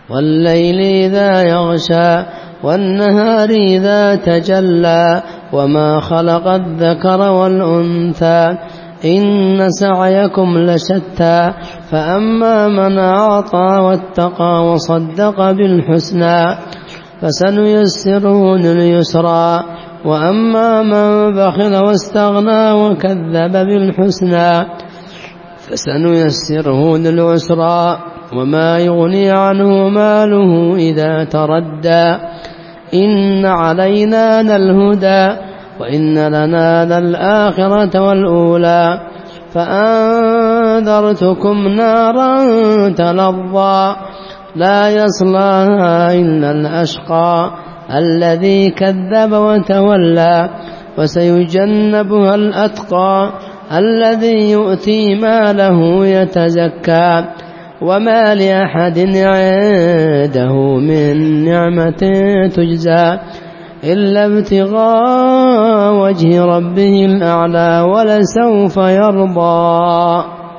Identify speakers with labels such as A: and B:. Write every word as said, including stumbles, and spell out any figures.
A: والليل إذا يغشى والنهار إذا تجلى وما خلق الذكر والأنثى إن سعيكم لشتى فأما من أعطى واتقى وصدق بالحسنى فسنيسره لليسرى وأما من بخل واستغنى وكذب بالحسنى فسنيسره للعسرى وما يغني عنه ماله إذا تردى إن علينا للهدى وإن لنا للآخرة والأولى فأنذرتكم نارا تلظى لا يصلاها إلا الأشقى الذي كذب وتولى وسيجنبها الأتقى الذي يؤتي ماله يتزكى وما لأحد عنده من نعمة تجزى إلا ابتغاء وجه ربه الأعلى ولسوف يرضى.